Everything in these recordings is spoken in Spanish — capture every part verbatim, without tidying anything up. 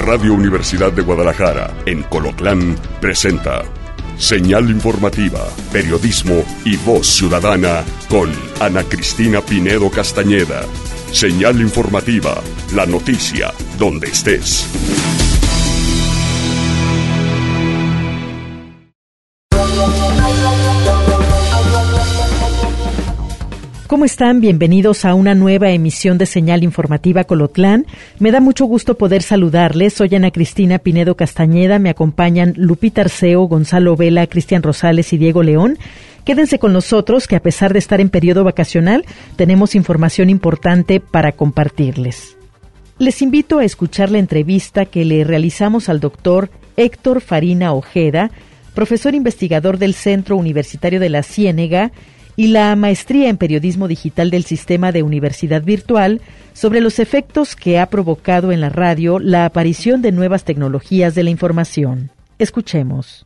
Radio Universidad de Guadalajara, en Colotlán, presenta Señal Informativa, Periodismo y Voz Ciudadana con Ana Cristina Pinedo Castañeda. Señal Informativa, la noticia donde estés. ¿Cómo están? Bienvenidos a una nueva emisión de Señal Informativa Colotlán. Me da mucho gusto poder saludarles. Soy Ana Cristina Pinedo Castañeda. Me acompañan Lupita Arceo, Gonzalo Vela, Cristian Rosales y Diego León. Quédense con nosotros, que a pesar de estar en periodo vacacional, tenemos información importante para compartirles. Les invito a escuchar la entrevista que le realizamos al doctor Héctor Farina Ojeda, profesor investigador del Centro Universitario de la Ciénega, y la maestría en Periodismo Digital del Sistema de Universidad Virtual, sobre los efectos que ha provocado en la radio la aparición de nuevas tecnologías de la información. Escuchemos.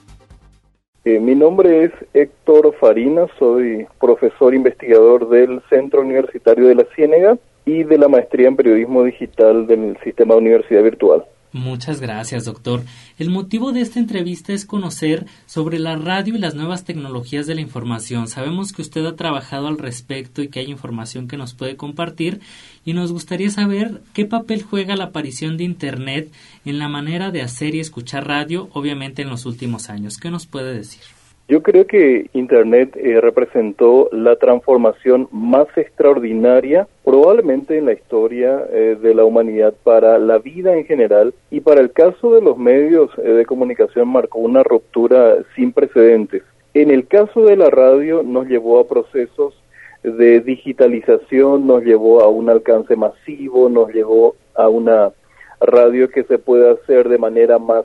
Eh, mi nombre es Héctor Farina, soy profesor investigador del Centro Universitario de la Ciénega y de la maestría en Periodismo Digital del Sistema de Universidad Virtual. Muchas gracias, doctor. El motivo de esta entrevista es conocer sobre la radio y las nuevas tecnologías de la información. Sabemos que usted ha trabajado al respecto y que hay información que nos puede compartir, y nos gustaría saber qué papel juega la aparición de Internet en la manera de hacer y escuchar radio, obviamente en los últimos años. ¿Qué nos puede decir? Yo creo que Internet eh, representó la transformación más extraordinaria probablemente en la historia eh, de la humanidad para la vida en general, y para el caso de los medios eh, de comunicación marcó una ruptura sin precedentes. En el caso de la radio nos llevó a procesos de digitalización, nos llevó a un alcance masivo, nos llevó a una radio que se puede hacer de manera más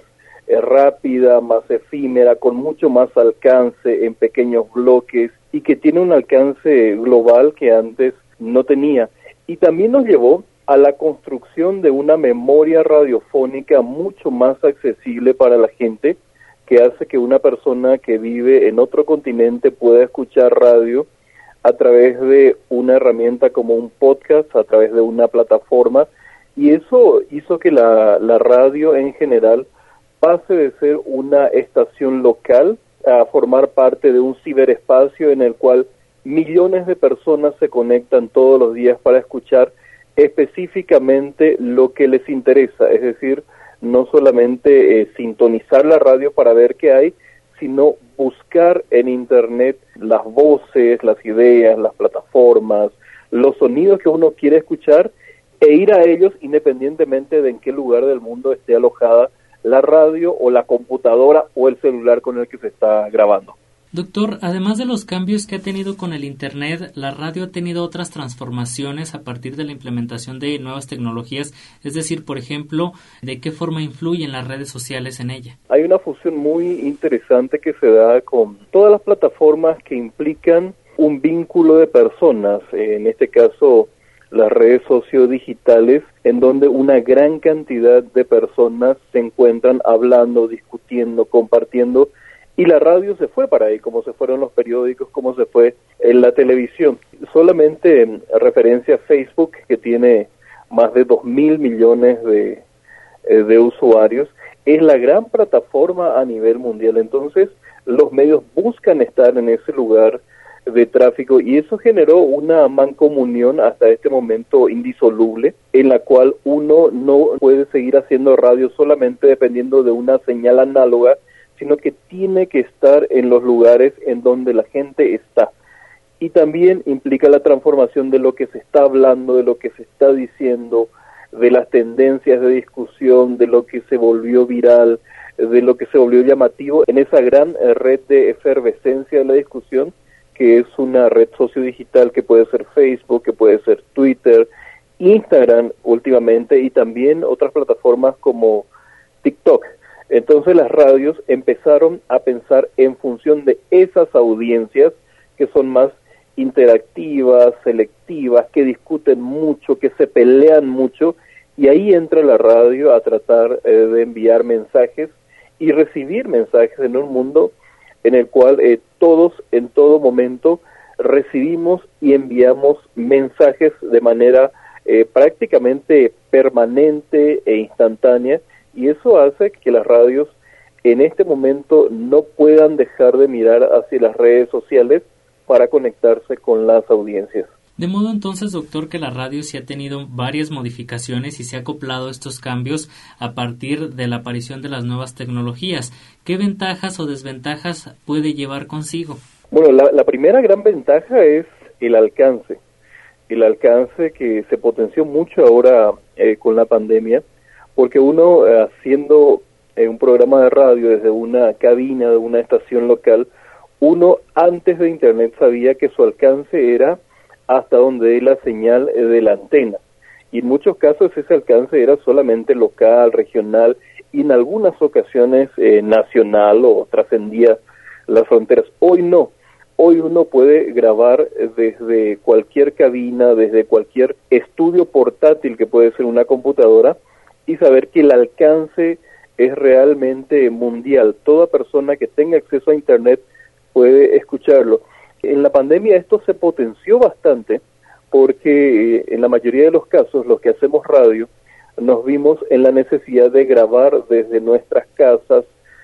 rápida, más efímera, con mucho más alcance en pequeños bloques, y que tiene un alcance global que antes no tenía. Y también nos llevó a la construcción de una memoria radiofónica mucho más accesible para la gente, que hace que una persona que vive en otro continente pueda escuchar radio a través de una herramienta como un podcast, a través de una plataforma, y eso hizo que la, la radio en general pase de ser una estación local a formar parte de un ciberespacio en el cual millones de personas se conectan todos los días para escuchar específicamente lo que les interesa, es decir, no solamente eh, sintonizar la radio para ver qué hay, sino buscar en Internet las voces, las ideas, las plataformas, los sonidos que uno quiere escuchar, e ir a ellos independientemente de en qué lugar del mundo esté alojada la radio o la computadora o el celular con el que se está grabando. Doctor, además de los cambios que ha tenido con el Internet, la radio ha tenido otras transformaciones a partir de la implementación de nuevas tecnologías, es decir, por ejemplo, ¿de qué forma influyen las redes sociales en ella? Hay una fusión muy interesante que se da con todas las plataformas que implican un vínculo de personas, en este caso las redes sociodigitales, en donde una gran cantidad de personas se encuentran hablando, discutiendo, compartiendo, y la radio se fue para ahí, como se fueron los periódicos, como se fue en la televisión. Solamente en referencia a Facebook, que tiene más de dos mil millones de, de usuarios, es la gran plataforma a nivel mundial. Entonces, los medios buscan estar en ese lugar de tráfico, y eso generó una mancomunión hasta este momento indisoluble, en la cual uno no puede seguir haciendo radio solamente dependiendo de una señal análoga, sino que tiene que estar en los lugares en donde la gente está. Y también implica la transformación de lo que se está hablando, de lo que se está diciendo, de las tendencias de discusión, de lo que se volvió viral, de lo que se volvió llamativo en esa gran red de efervescencia de la discusión, que es una red sociodigital que puede ser Facebook, que puede ser Twitter, Instagram últimamente, y también otras plataformas como TikTok. Entonces las radios empezaron a pensar en función de esas audiencias que son más interactivas, selectivas, que discuten mucho, que se pelean mucho, y ahí entra la radio a tratar eh, de enviar mensajes y recibir mensajes en un mundo en el cual eh, todos en todo momento recibimos y enviamos mensajes de manera eh, prácticamente permanente e instantánea, y eso hace que las radios en este momento no puedan dejar de mirar hacia las redes sociales para conectarse con las audiencias. De modo entonces, doctor, que la radio sí ha tenido varias modificaciones y se ha acoplado a estos cambios a partir de la aparición de las nuevas tecnologías. ¿Qué ventajas o desventajas puede llevar consigo? Bueno, la, la primera gran ventaja es el alcance. El alcance que se potenció mucho ahora eh, con la pandemia, porque uno eh, haciendo eh, un programa de radio desde una cabina de una estación local, uno antes de Internet sabía que su alcance era hasta donde es la señal de la antena. Y en muchos casos ese alcance era solamente local, regional, y en algunas ocasiones eh, nacional o trascendía las fronteras. Hoy no. Hoy uno puede grabar desde cualquier cabina, desde cualquier estudio portátil que puede ser una computadora, y saber que el alcance es realmente mundial. Toda persona que tenga acceso a Internet puede escucharlo. En la pandemia esto se potenció bastante porque eh, en la mayoría de los casos los que hacemos radio nos vimos en la necesidad de grabar desde nuestras casas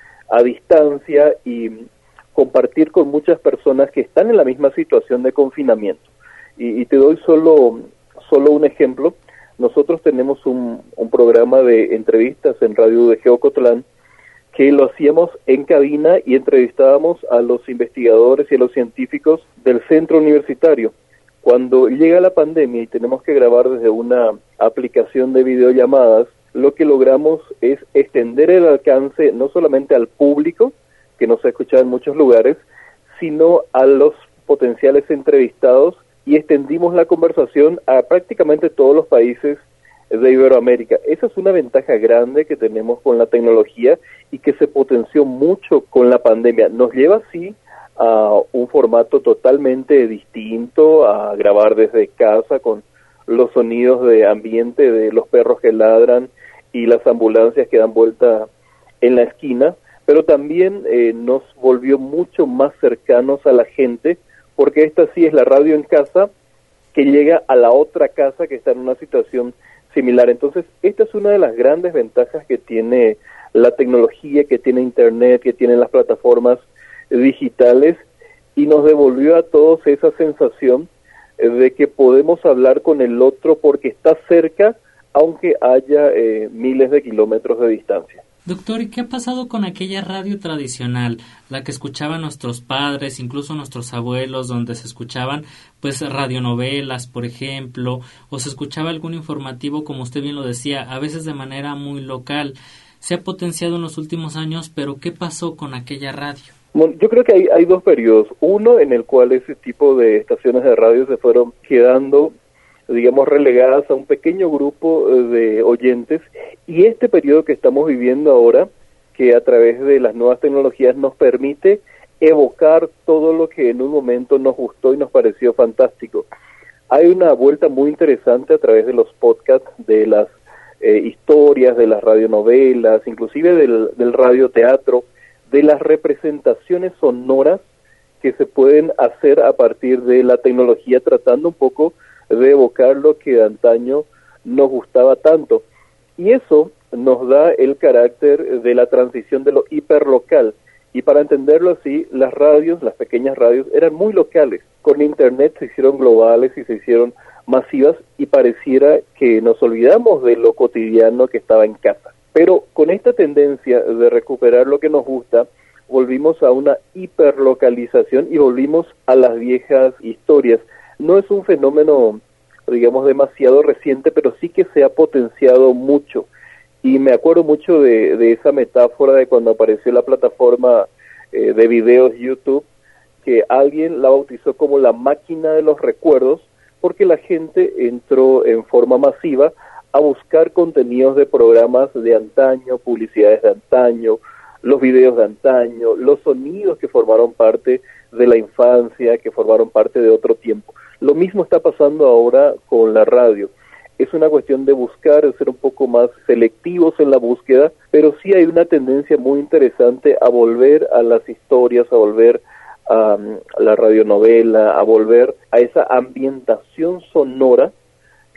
a distancia y compartir con muchas personas que están en la misma situación de confinamiento. Y, y te doy solo, solo un ejemplo. Nosotros tenemos un, un programa de entrevistas en Radio de Geocotlán que lo hacíamos en cabina y entrevistábamos a los investigadores y a los científicos del centro universitario. Cuando llega la pandemia y tenemos que grabar desde una aplicación de videollamadas, lo que logramos es extender el alcance no solamente al público, que nos ha escuchado en muchos lugares, sino a los potenciales entrevistados, y extendimos la conversación a prácticamente todos los países de Iberoamérica. Esa es una ventaja grande que tenemos con la tecnología y que se potenció mucho con la pandemia. Nos lleva así a un formato totalmente distinto, a grabar desde casa con los sonidos de ambiente de los perros que ladran y las ambulancias que dan vuelta en la esquina, pero también eh, nos volvió mucho más cercanos a la gente, porque esta sí es la radio en casa que llega a la otra casa que está en una situación similar. Entonces, esta es una de las grandes ventajas que tiene la tecnología, que tiene Internet, que tienen las plataformas digitales, y nos devolvió a todos esa sensación de que podemos hablar con el otro porque está cerca, aunque haya eh, miles de kilómetros de distancia. Doctor, ¿y qué ha pasado con aquella radio tradicional, la que escuchaban nuestros padres, incluso nuestros abuelos, donde se escuchaban pues radionovelas, por ejemplo, o se escuchaba algún informativo, como usted bien lo decía, a veces de manera muy local? Se ha potenciado en los últimos años, pero ¿qué pasó con aquella radio? Bueno, yo creo que hay, hay dos periodos. Uno en el cual ese tipo de estaciones de radio se fueron quedando, digamos, relegadas a un pequeño grupo de oyentes, y este periodo que estamos viviendo ahora, que a través de las nuevas tecnologías nos permite evocar todo lo que en un momento nos gustó y nos pareció fantástico. Hay una vuelta muy interesante a través de los podcasts, de las eh, historias, de las radionovelas, inclusive del, del radioteatro, de las representaciones sonoras que se pueden hacer a partir de la tecnología, tratando un poco de evocar lo que de antaño nos gustaba tanto. Y eso nos da el carácter de la transición de lo hiperlocal. Y para entenderlo así, las radios, las pequeñas radios, eran muy locales. Con Internet se hicieron globales y se hicieron masivas, y pareciera que nos olvidamos de lo cotidiano que estaba en casa. Pero con esta tendencia de recuperar lo que nos gusta, volvimos a una hiperlocalización y volvimos a las viejas historias. No es un fenómeno, digamos, demasiado reciente, pero sí que se ha potenciado mucho. Y me acuerdo mucho de, de esa metáfora de cuando apareció la plataforma eh, de videos YouTube, que alguien la bautizó como la máquina de los recuerdos, porque la gente entró en forma masiva a buscar contenidos de programas de antaño, publicidades de antaño, los videos de antaño, los sonidos que formaron parte de la infancia, que formaron parte de otro tiempo. Lo mismo está pasando ahora con la radio. Es una cuestión de buscar, de ser un poco más selectivos en la búsqueda, pero sí hay una tendencia muy interesante a volver a las historias, a volver a, a la radionovela, a volver a esa ambientación sonora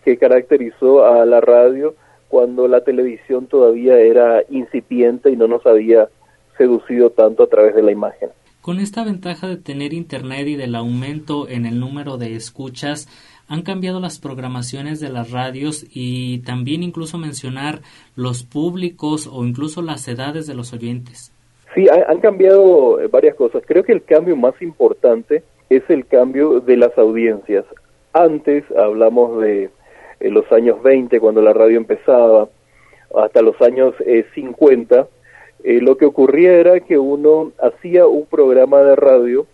que caracterizó a la radio cuando la televisión todavía era incipiente y no nos había seducido tanto a través de la imagen. Con esta ventaja de tener internet y del aumento en el número de escuchas, han cambiado las programaciones de las radios y también incluso mencionar los públicos o incluso las edades de los oyentes. Sí, han cambiado varias cosas. Creo que el cambio más importante es el cambio de las audiencias. Antes, hablamos de eh, los años veinte, cuando la radio empezaba, hasta los años eh, cincuenta, eh, lo que ocurría era que uno hacía un programa de radio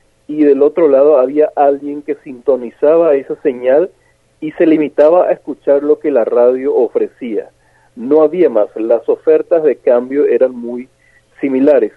y del otro lado había alguien que sintonizaba esa señal y se limitaba a escuchar lo que la radio ofrecía. No había más, las ofertas de cambio eran muy similares.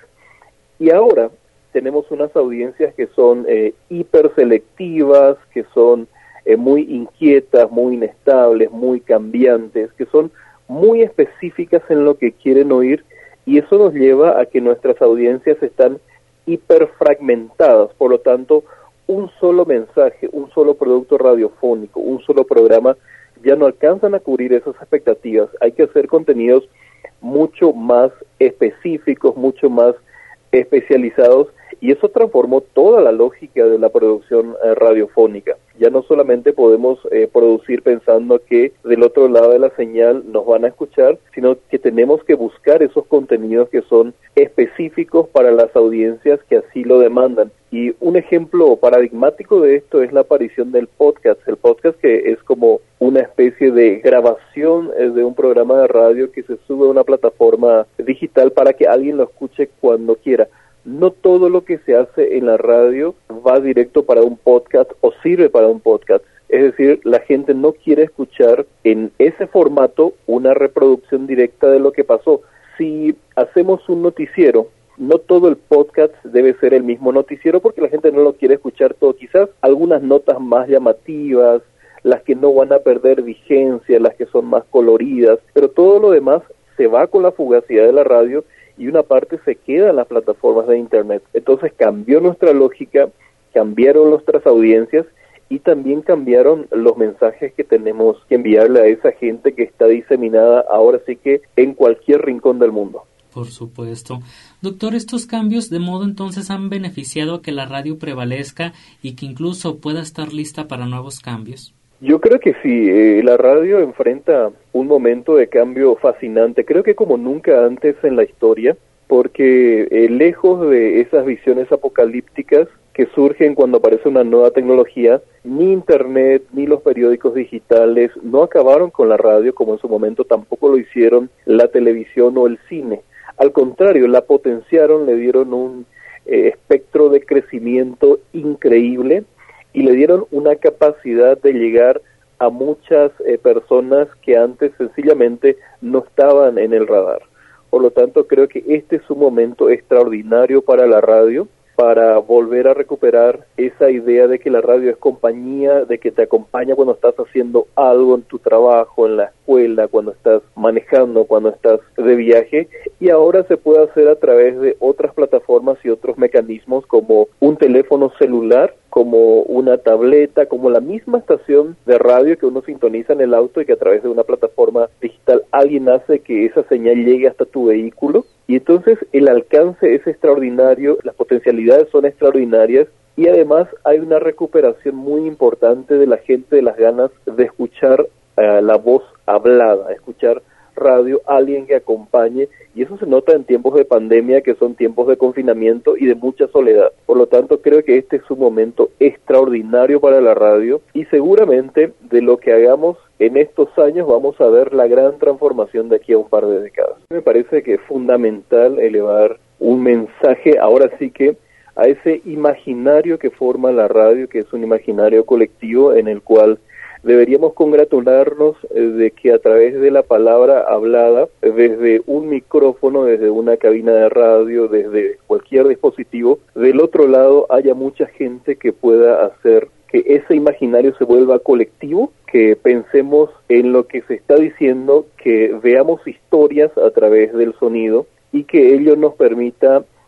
Y ahora tenemos unas audiencias que son eh, hiperselectivas, que son eh, muy inquietas, muy inestables, muy cambiantes, que son muy específicas en lo que quieren oír, y eso nos lleva a que nuestras audiencias están hiperfragmentadas. Por lo tanto, un solo mensaje, un solo producto radiofónico, un solo programa ya no alcanzan a cubrir esas expectativas. Hay que hacer contenidos mucho más específicos, mucho más especializados, y eso transformó toda la lógica de la producción eh, radiofónica. Ya no solamente podemos eh, producir pensando que del otro lado de la señal nos van a escuchar, sino que tenemos que buscar esos contenidos que son específicos para las audiencias que así lo demandan. Y un ejemplo paradigmático de esto es la aparición del podcast. El podcast, que es como una especie de grabación eh, de un programa de radio que se sube a una plataforma digital para que alguien lo escuche cuando quiera. No todo lo que se hace en la radio va directo para un podcast o sirve para un podcast. Es decir, la gente no quiere escuchar en ese formato una reproducción directa de lo que pasó. Si hacemos un noticiero, no todo el podcast debe ser el mismo noticiero porque la gente no lo quiere escuchar todo. Quizás algunas notas más llamativas, las que no van a perder vigencia, las que son más coloridas, pero todo lo demás se va con la fugacidad de la radio y una parte se queda en las plataformas de internet. Entonces cambió nuestra lógica, cambiaron nuestras audiencias y también cambiaron los mensajes que tenemos que enviarle a esa gente que está diseminada ahora sí que en cualquier rincón del mundo. Por supuesto. Doctor, estos cambios de modo entonces han beneficiado a que la radio prevalezca y que incluso pueda estar lista para nuevos cambios. Yo creo que sí, eh, la radio enfrenta un momento de cambio fascinante, creo que como nunca antes en la historia, porque eh, lejos de esas visiones apocalípticas que surgen cuando aparece una nueva tecnología, ni internet ni los periódicos digitales no acabaron con la radio, como en su momento tampoco lo hicieron la televisión o el cine. Al contrario, la potenciaron, le dieron un eh, espectro de crecimiento increíble, y le dieron una capacidad de llegar a muchas eh, personas que antes sencillamente no estaban en el radar. Por lo tanto, creo que este es un momento extraordinario para la radio, para volver a recuperar esa idea de que la radio es compañía, de que te acompaña cuando estás haciendo algo en tu trabajo, en la escuela, cuando estás manejando, cuando estás de viaje, y ahora se puede hacer a través de otras plataformas y otros mecanismos como un teléfono celular, como una tableta, como la misma estación de radio que uno sintoniza en el auto y que a través de una plataforma digital alguien hace que esa señal llegue hasta tu vehículo. Y entonces el alcance es extraordinario, las potencialidades son extraordinarias y además hay una recuperación muy importante de la gente, de las ganas de escuchar uh, la voz hablada, escuchar radio, alguien que acompañe, y eso se nota en tiempos de pandemia, que son tiempos de confinamiento y de mucha soledad. Por lo tanto, creo que este es un momento extraordinario para la radio y seguramente de lo que hagamos en estos años vamos a ver la gran transformación de aquí a un par de décadas. Me parece que es fundamental elevar un mensaje, ahora sí que, a ese imaginario que forma la radio, que es un imaginario colectivo en el cual deberíamos congratularnos de que a través de la palabra hablada, desde un micrófono, desde una cabina de radio, desde cualquier dispositivo, del otro lado haya mucha gente que pueda hacer que ese imaginario se vuelva colectivo, que pensemos en lo que se está diciendo, que veamos historias a través del sonido y que ello nos permita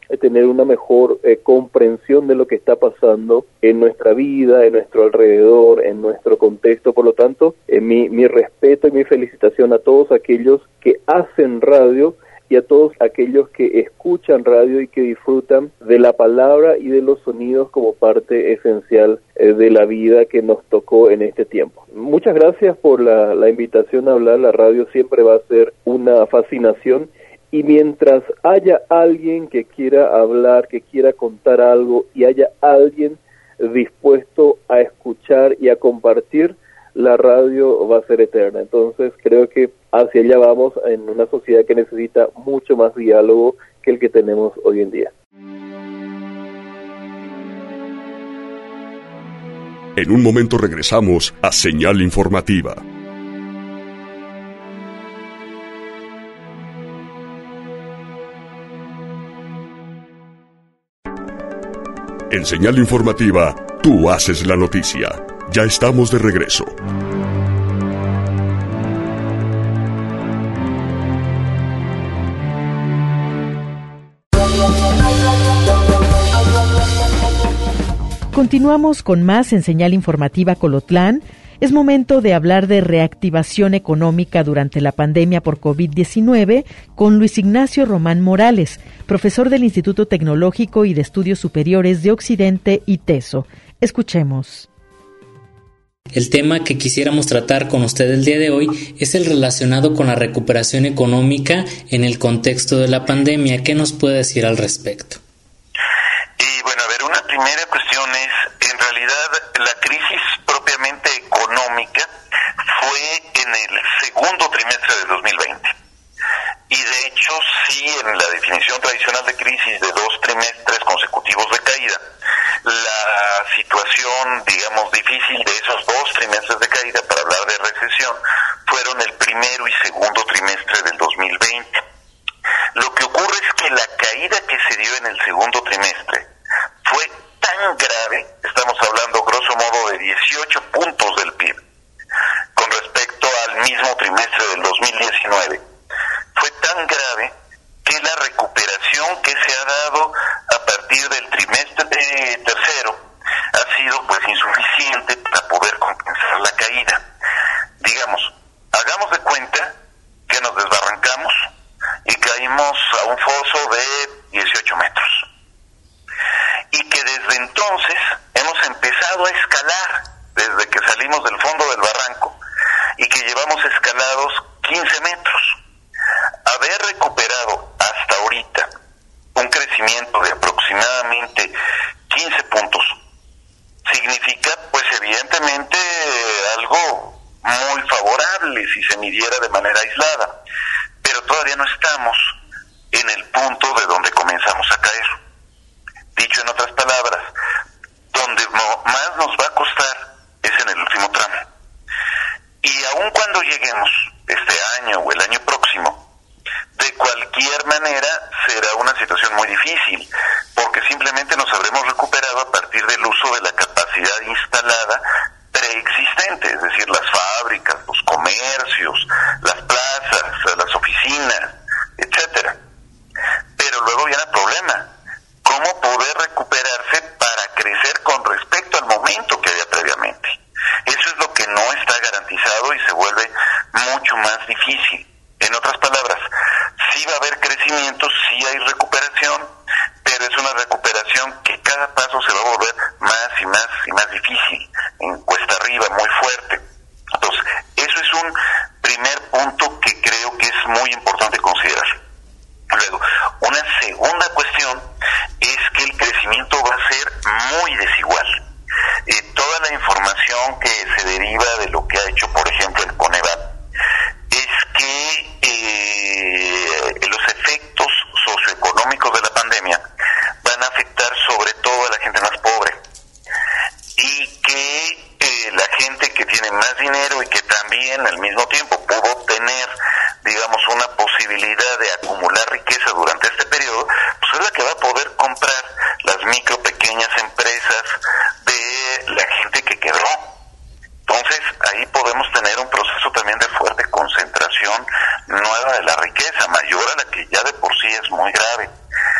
eh, tener una mejor eh, comprensión de lo que está pasando en nuestra vida, en nuestro alrededor, en nuestro contexto. Por lo tanto, eh, mi, mi respeto y mi felicitación a todos aquellos que hacen radio y a todos aquellos que escuchan radio y que disfrutan de la palabra y de los sonidos como parte esencial eh, de la vida que nos tocó en este tiempo. Muchas gracias por la, la invitación a hablar. La radio siempre va a ser una fascinación, y mientras haya alguien que quiera hablar, que quiera contar algo, y haya alguien dispuesto a escuchar y a compartir, la radio va a ser eterna. Entonces creo que hacia allá vamos, en una sociedad que necesita mucho más diálogo que el que tenemos hoy en día. En un momento regresamos a Señal Informativa. En Señal Informativa, tú haces la noticia. Ya estamos de regreso. Continuamos con más en Señal Informativa Colotlán. Es momento de hablar de reactivación económica durante la pandemia por covid diecinueve con Luis Ignacio Román Morales, profesor del Instituto Tecnológico y de Estudios Superiores de Occidente, ITESO. Escuchemos. El tema que quisiéramos tratar con usted el día de hoy es el relacionado con la recuperación económica en el contexto de la pandemia. ¿Qué nos puede decir al respecto? Y bueno, a ver, una primera cuestión es, en realidad, la crisis propiamente económica fue en el segundo trimestre de dos mil veinte. Y de hecho, sí, en la definición tradicional de crisis de dos trimestres consecutivos de caída, la situación, digamos, difícil de esos dos trimestres de caída, para hablar de recesión, fueron el primero y segundo trimestre del dos mil veinte. Lo que ocurre es que la caída que se dio en el segundo trimestre fue tan grave, estamos hablando grosso modo de dieciocho puntos del P I B, con respecto al mismo trimestre del dos mil diecinueve, fue tan grave que la recuperación que se ha dado a partir del trimestre tercero ha sido pues insuficiente para poder compensar la caída. Digamos, hagamos de cuenta que nos desbarrancamos y caímos a un foso de dieciocho metros. Y que desde entonces hemos empezado a escalar, desde que salimos del fondo del barranco, y que llevamos escalados quince metros. Haber recuperado hasta ahorita un crecimiento de aproximadamente quince puntos significa, pues evidentemente, algo muy favorable si se midiera de manera aislada, pero todavía no estamos en el punto de donde comenzamos a caer. Dicho en otras palabras, donde más nos va a costar es en el último tramo. Y aun cuando lleguemos este año o el año próximo, de cualquier manera será una situación muy difícil, porque simplemente nos habremos recuperado a partir del uso de la capacidad instalada preexistente, es decir, las fábricas, los comercios, las plazas, las oficinas, etcétera. Pero luego viene el problema: ¿cómo poder recuperarse para crecer con respecto al momento que había previamente? Eso es lo que no está garantizado y se vuelve mucho más difícil. En otras palabras, sí va a haber crecimiento, sí hay recuperación, pero es una recuperación que cada paso se va a volver más y más y más difícil, en cuesta arriba, muy fuerte. Entonces, eso es un primer punto que creo que es muy importante considerar. Luego, una segunda cuestión es que el crecimiento va a ser muy desigual. Eh, toda la información que se deriva de lo que ha hecho, por ejemplo, el Coneval, es que eh, los efectos socioeconómicos de la pandemia van a afectar sobre todo a la gente más pobre, y que eh, la gente que tiene más dinero y que también al mismo tiempo pudo tener, digamos, una posibilidad de acumular riqueza durante este periodo, pues es la que va a poder comprar las micro, pequeñas empresas de la gente que quebró. Entonces, ahí podemos tener un proceso también de fuerte concentración nueva de la riqueza, mayor a la que ya de por sí es muy grave. Lo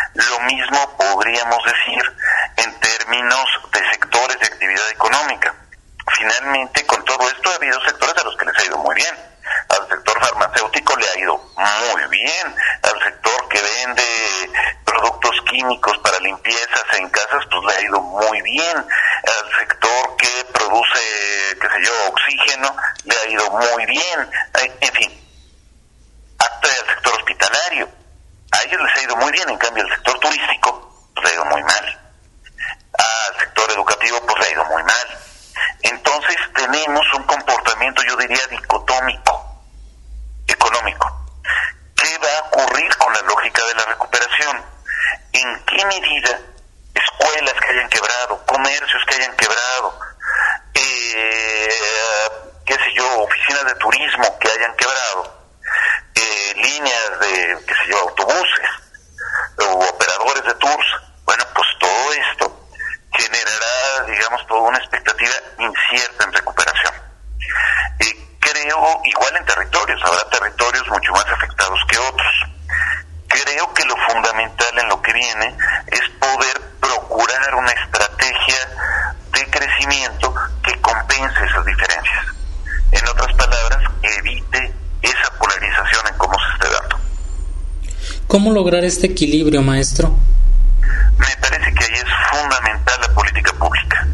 mismo podríamos decir en términos de sectores de actividad económica. Finalmente, con todo esto ha habido sectores a los que les ha ido muy bien. Al sector farmacéutico le ha ido muy bien. Al sector que vende productos químicos para limpiezas en casas, pues le ha ido muy bien. Al sector que produce, qué sé yo, oxígeno, le ha ido muy bien. En fin, hasta el sector hospitalario, a ellos les ha ido muy bien. En cambio, el sector turístico, pues le ha ido muy mal. Al sector educativo, pues le ha ido muy mal. Entonces tenemos un comportamiento, yo diría, dicotómico, económico. ¿Qué va a ocurrir con la lógica de la recuperación? ¿En qué medida escuelas que hayan quebrado, comercios que hayan quebrado, eh, qué sé yo, oficinas de turismo que hayan quebrado, eh, líneas de, qué sé yo, autobuses o operadores de tours? Bueno, pues todo esto generará, digamos, toda una expectativa incierta en recuperación. Eh, creo, igual en territorios, habrá territorios mucho más afectados que otros. Creo que lo fundamental en lo que viene es poder procurar una estrategia de crecimiento que compense esas diferencias. En otras palabras, evite esa polarización en cómo se esté dando. ¿Cómo lograr este equilibrio, maestro? Me parece que ahí es fundamental la política pública.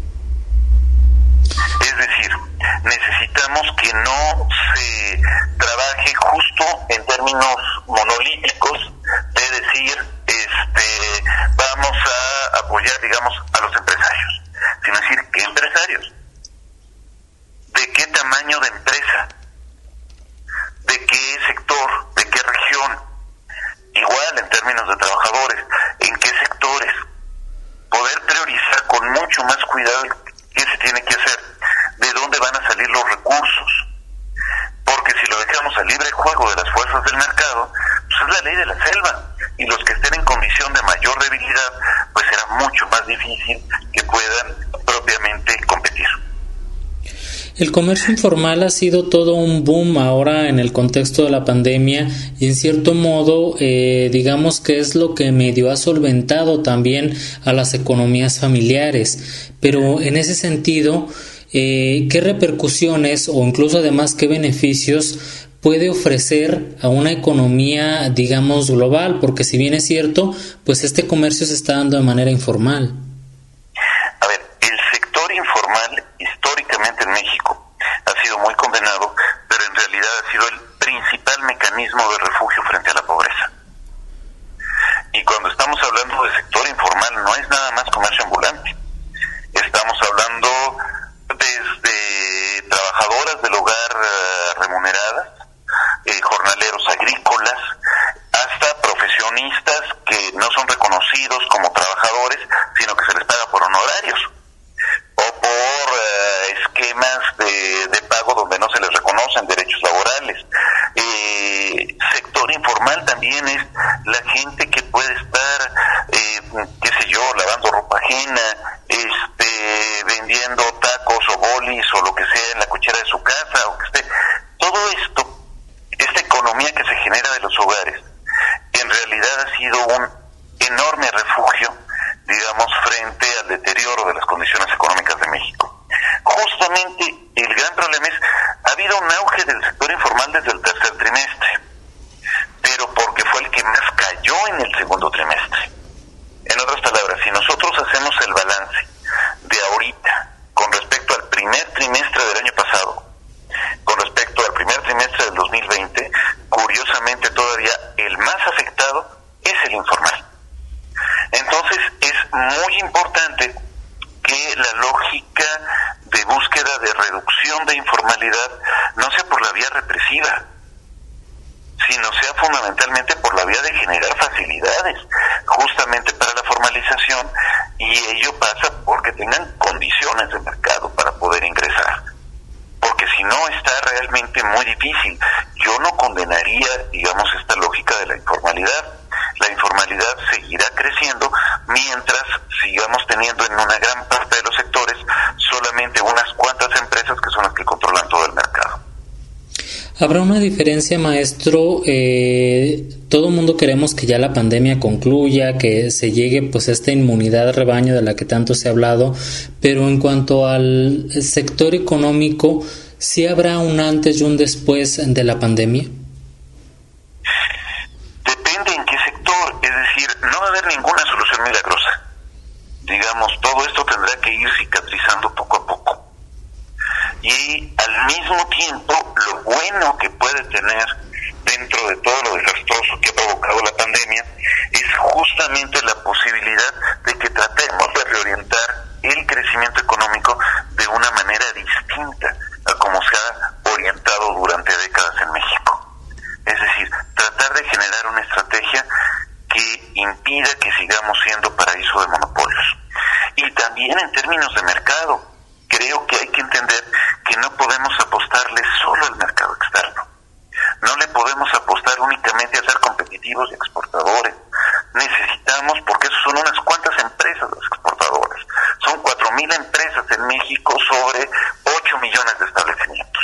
Es decir, necesitamos que no se trabaje justo en términos monolíticos de decir, este, vamos a apoyar, digamos, a los empresarios, sino decir, ¿qué empresarios? ¿De qué tamaño de empresa? ¿De qué sector? ¿De qué región? Igual en términos de trabajadores, ¿en qué sectores? Poder priorizar con mucho más cuidado qué se tiene que hacer, de dónde van a salir los recursos. Porque si lo dejamos al libre juego de las fuerzas del mercado, pues es la ley de la selva. Y los que estén en condición de mayor debilidad, pues será mucho más difícil que puedan propiamente competir. El comercio informal ha sido todo un boom ahora en el contexto de la pandemia y en cierto modo eh, digamos que es lo que medio ha solventado también a las economías familiares. Pero en ese sentido, eh, ¿qué repercusiones o incluso además qué beneficios puede ofrecer a una economía, digamos, global? Porque si bien es cierto, pues este comercio se está dando de manera informal. A ver, el sector informal históricamente en México ha sido muy condenado, pero en realidad ha sido el principal mecanismo de refugio frente a la pobreza. Y cuando estamos hablando de sector informal, no es nada más comercio ambulante. Estamos hablando desde trabajadoras del hogar uh, remuneradas, eh, jornaleros agrícolas, hasta profesionistas que no son reconocidos como trabajadores, sino que se les paga por honorarios o por uh, esquemas de, de pago donde no se les reconocen derechos laborales. Eh, sector informal también es la gente que puede estar, eh, qué sé yo, lavando ropa ajena, este, vendiendo tacos o bolis o lo que sea en la cochera de su casa, o que esté. Todo esto, esta economía que se genera de los hogares, en realidad ha sido un enorme refugio, digamos, frente al deterioro de las condiciones económicas de México. Justamente el gran problema es, ha habido un auge del sector informal desde el tercer trimestre, pero porque fue el que más cayó en el segundo trimestre. En otras palabras, si nosotros hacemos el balance de ahorita con respecto al primer trimestre del año pasado, con respecto al primer trimestre del dos mil veinte, curiosamente todavía el más afectado es el informal. Entonces es muy importante que la lógica de búsqueda de reducción de informalidad no sea por la vía represiva, sino sea fundamentalmente por la vía de generar facilidades justamente para la formalización, y ello pasa porque tengan condiciones de mercado para poder ingresar. Porque si no, está realmente muy difícil. Yo no condenaría, digamos, esta lógica de la informalidad. La informalidad seguirá creciendo mientras sigamos teniendo en una gran parte de los sectores solamente unas cuantas empresas que son las que controlan todo el mercado. ¿Habrá una diferencia, maestro, eh, todo el mundo queremos que ya la pandemia concluya, que se llegue pues a esta inmunidad de rebaño de la que tanto se ha hablado, pero en cuanto al sector económico, ¿sí habrá un antes y un después de la pandemia? Depende en qué sector, es decir, no va a haber ninguna solución milagrosa. Digamos, todo esto tendrá que ir cicatrizando poco a poco. Y al mismo tiempo, lo bueno que puede tener dentro de todo lo desastroso que ha provocado la pandemia es justamente la posibilidad de que tratemos de reorientar el crecimiento económico de una manera distinta a como se ha orientado durante décadas en México. Es decir, tratar de generar una estrategia que impida que sigamos siendo paraíso de monopolios. Y también en términos de mercado, creo que hay que entender que no podemos apostarle solo al mercado externo. No le podemos apostar únicamente a ser competitivos y exportadores. Necesitamos, porque esos son unas cuantas empresas las exportadoras. Son cuatro mil empresas en México sobre ocho millones de establecimientos.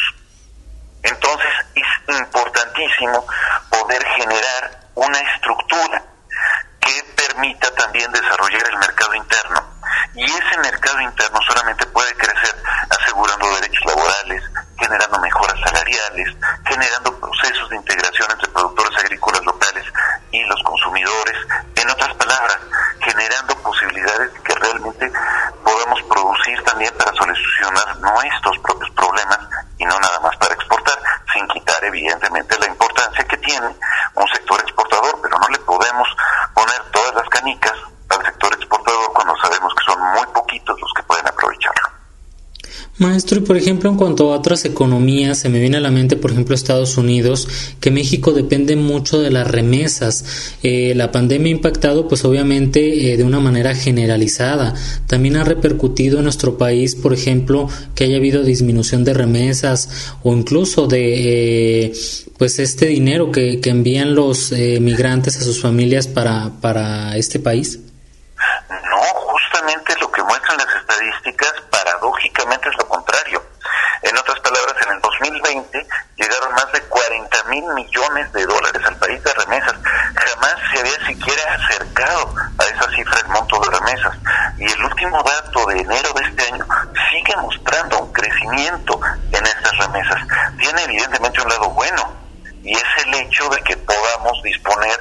Entonces es importantísimo poder generar una estructura que permita también desarrollar el mercado interno. Y ese mercado interno solamente puede crecer asegurando derechos laborales, generando mejoras salariales, generando procesos de integración entre productores agrícolas locales y los consumidores. En otras palabras, generando posibilidades de que realmente podamos producir también para solucionar nuestros propios problemas y no nada más para exportar, sin quitar evidentemente la importancia que tiene un sector exportador, pero no le podemos poner todas las canicas al sector exportador cuando sabemos que son muy poquitos los que pueden aprovecharlo. Maestro, y por ejemplo, en cuanto a otras economías, se me viene a la mente, por ejemplo, Estados Unidos, que México depende mucho de las remesas. Eh, la pandemia ha impactado, pues obviamente, eh, de una manera generalizada. También ha repercutido en nuestro país, por ejemplo, que haya habido disminución de remesas o incluso de, eh, pues, este dinero que, que envían los eh, migrantes a sus familias para, para este país. No, justamente lo que muestran las estadísticas paradójicamente es lo contrario. En otras palabras, en el dos mil veinte llegaron más de cuarenta mil millones de dólares al país de remesas. Jamás se había siquiera acercado a esa cifra el monto de remesas. Y el último dato de enero de este año sigue mostrando un crecimiento en estas remesas. Tiene evidentemente un lado bueno, y es el hecho de que podamos disponer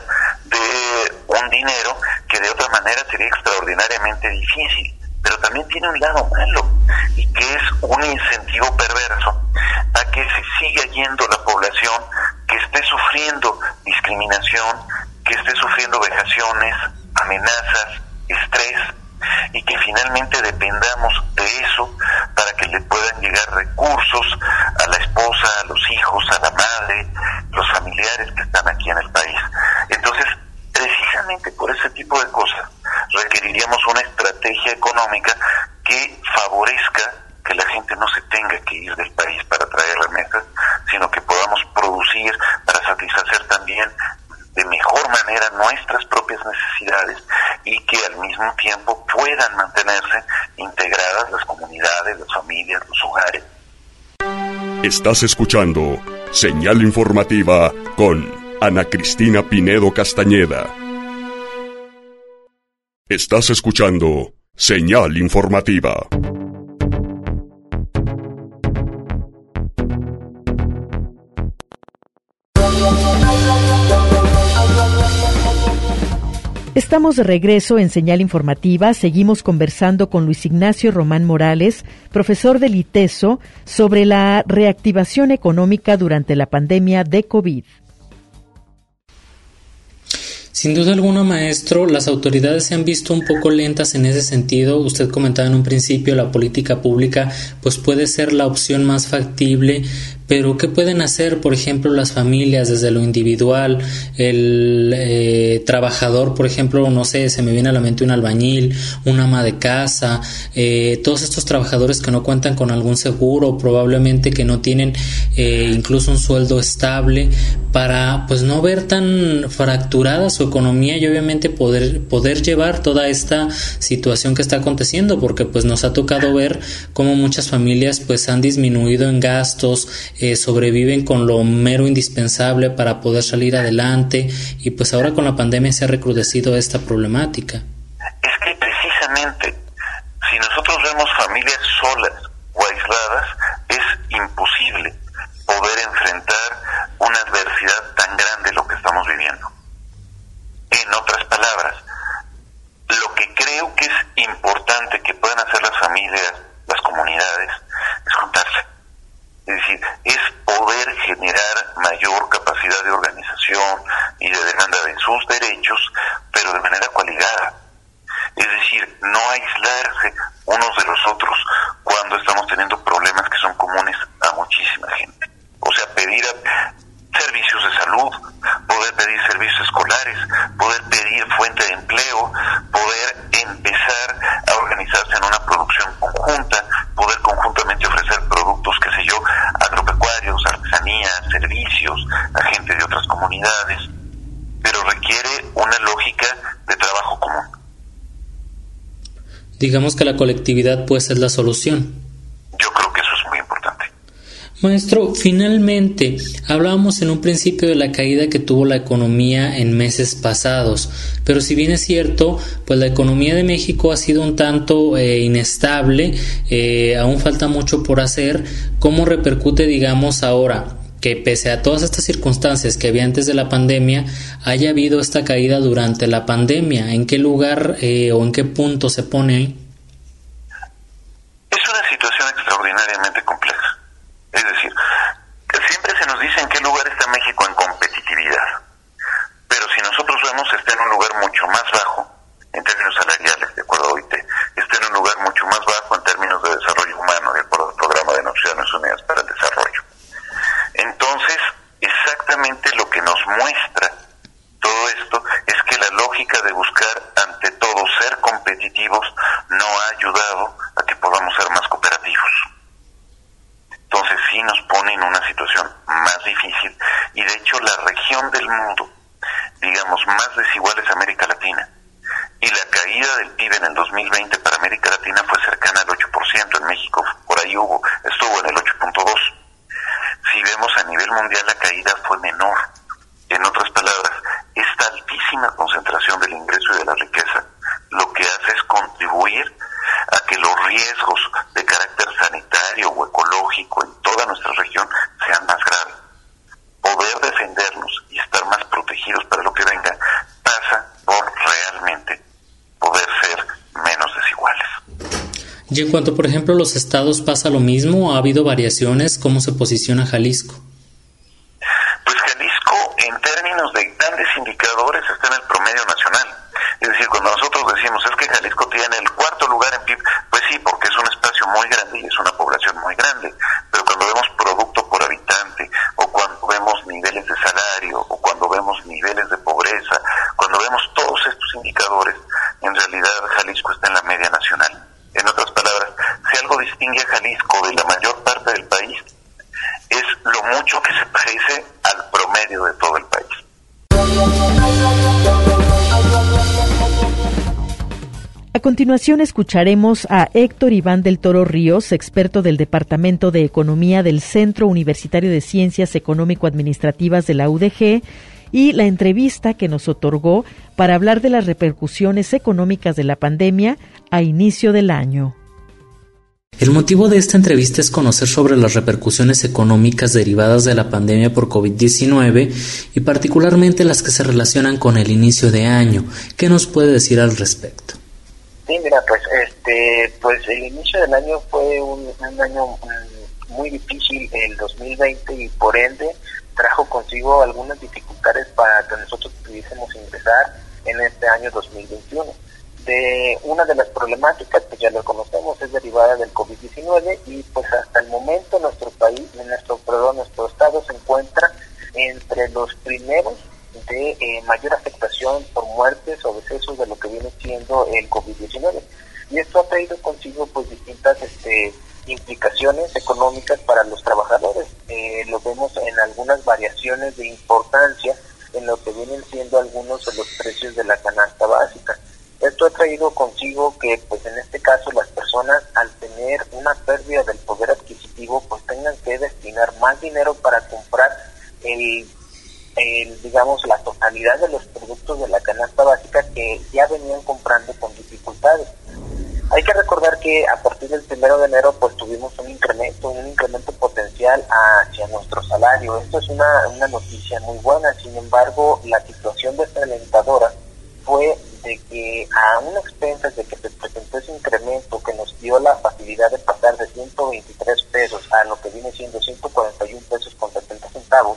de un dinero que de otra manera sería extraordinariamente difícil. Pero también tiene un lado malo, y que es un incentivo perverso a que se siga yendo la población que esté sufriendo discriminación, que esté sufriendo vejaciones, amenazas, estrés, y que finalmente dependamos de eso para que le puedan llegar recursos a la esposa, a los hijos, a la madre, los familiares que están aquí en el país. Entonces, precisamente por ese tipo de cosas requeriríamos una estrategia económica que favorezca que la gente no se tenga que ir del país para traer remesas, sino que podamos producir para satisfacer también de mejor manera nuestras propias necesidades, y que al mismo tiempo puedan mantenerse integradas las comunidades, las familias, los hogares. Estás escuchando Señal Informativa con Ana Cristina Pinedo Castañeda. Estás escuchando Señal Informativa. Estamos de regreso en Señal Informativa. Seguimos conversando con Luis Ignacio Román Morales, profesor del ITESO, sobre la reactivación económica durante la pandemia de COVID. Sin duda alguna, maestro, las autoridades se han visto un poco lentas en ese sentido. Usted comentaba en un principio, la política pública pues puede ser la opción más factible, pero ¿qué pueden hacer, por ejemplo, las familias desde lo individual? El eh, trabajador, por ejemplo, no sé, se me viene a la mente un albañil, un ama de casa, eh, todos estos trabajadores que no cuentan con algún seguro, probablemente que no tienen eh, incluso un sueldo estable, para pues no ver tan fracturada su economía y obviamente poder poder llevar toda esta situación que está aconteciendo, porque pues nos ha tocado ver cómo muchas familias pues han disminuido en gastos, eh, sobreviven con lo mero indispensable para poder salir adelante, y pues ahora con la pandemia se ha recrudecido esta problemática. Es que precisamente, si nosotros vemos familias solas o aisladas, es imposible poder enfrentar una adversidad tan grande lo que estamos viviendo. En otras palabras, lo que creo que es importante que puedan hacer las familias, las comunidades, es juntarse. Es decir, es poder generar mayor capacidad de organización y de demanda de sus derechos, pero de manera coaligada. Es decir, no aislarse unos de los otros cuando estamos teniendo problemas que son comunes a muchísima gente. O sea, pedir a, servicios de salud, poder pedir servicios escolares, poder pedir fuente de empleo, poder empezar a organizarse en una producción conjunta, poder conjuntamente ofrecer productos, qué sé yo, agropecuarios, artesanías, servicios a gente de otras comunidades, pero requiere una lógica de trabajo común. Digamos que la colectividad pues es la solución. Yo creo que eso es muy importante. Maestro, finalmente, hablábamos en un principio de la caída que tuvo la economía en meses pasados, pero si bien es cierto, pues la economía de México ha sido un tanto eh, inestable, eh, aún falta mucho por hacer. ¿Cómo repercute, digamos, ahora que pese a todas estas circunstancias que había antes de la pandemia, haya habido esta caída durante la pandemia? ¿En qué lugar eh, o en qué punto se pone ahí? Es una situación extraordinariamente compleja. Es decir, siempre se nos dice en qué lugar está México en competitividad, pero si nosotros vemos, está en un lugar mucho más bajo en términos salariales, de acuerdo a O I T, está en un lugar mucho más bajo en términos de desarrollo humano, de acuerdo al Programa de Naciones Unidas para el Desarrollo. Entonces, exactamente lo que nos muestra todo esto es que la lógica de buscar ante todo ser competitivos no ha ayudado a que podamos ser más cooperativos. Entonces sí nos pone en una situación más difícil, y de hecho la región del mundo, digamos, más desigual es América Latina, y la caída del P I B en el dos mil veinte para América Latina fue cercana al ocho por ciento, en México por ahí hubo, estuvo en el ocho punto dos. Si vemos a nivel mundial, la caída fue menor. En otras palabras, esta altísima concentración del ingreso y de la riqueza lo que hace es contribuir a que los riesgos de carácter sanitario o ecológico en toda nuestra región sean más graves. Poder defendernos y estar más protegidos para lo que venga pasa por realmente poder ser menos desiguales. Y en cuanto, por ejemplo, a los estados, ¿pasa lo mismo? ¿Ha habido variaciones? ¿Cómo se posiciona Jalisco? Pues Jalisco, en términos de grandes indicadores, está en el promedio nacional. Es decir, cuando nosotros decimos es que Jalisco tiene el cuarto lugar en P I B, pues sí, porque es un espacio muy grande y es una población muy grande. Pero cuando vemos producto por habitante, o cuando vemos niveles de salario, o cuando vemos niveles de pobreza, cuando vemos todos estos indicadores, en realidad Jalisco está en la media nacional. En otras palabras, si algo distingue a Jalisco de la mayor parte del país, es lo mucho que se parece al promedio de todo el país. A continuación escucharemos a Héctor Iván del Toro Ríos, experto del Departamento de Economía del Centro Universitario de Ciencias Económico-Administrativas de la U D G, y la entrevista que nos otorgó para hablar de las repercusiones económicas de la pandemia a inicio del año. El motivo de esta entrevista es conocer sobre las repercusiones económicas derivadas de la pandemia por covid diecinueve y particularmente las que se relacionan con el inicio de año. ¿Qué nos puede decir al respecto? Sí, mira, pues este, pues el inicio del año fue un, un año muy difícil, el dos mil veinte, y por ende trajo consigo algunas dificultades para que nosotros pudiésemos ingresar en este año dos mil veintiuno. De una de las problemáticas, pues ya lo conocemos, es derivada del covid diecinueve, y pues hasta el momento nuestro país, nuestro perdón, nuestro estado se encuentra entre los primeros de eh, mayor afectación por muertes o decesos de lo que viene siendo el covid diecinueve. Y esto ha traído consigo pues distintas este, implicaciones económicas para los trabajadores. Eh, lo vemos en algunas variaciones de importancia en lo que vienen siendo algunos de los precios de la canasta básica. Esto ha traído consigo que, pues en este caso, las personas, al tener una pérdida del poder adquisitivo, pues tengan que destinar más dinero el, digamos, la totalidad de los productos de la canasta básica que ya venían comprando con dificultades. Hay que recordar que a partir del primero de enero pues tuvimos un incremento, un incremento potencial hacia nuestro salario. Esto es una, una noticia muy buena. Sin embargo, la situación desalentadora fue de que a una expensas de que se presentó ese incremento que nos dio la facilidad de pasar de ciento veintitrés pesos a lo que viene siendo ciento cuarenta y un pesos con setenta centavos,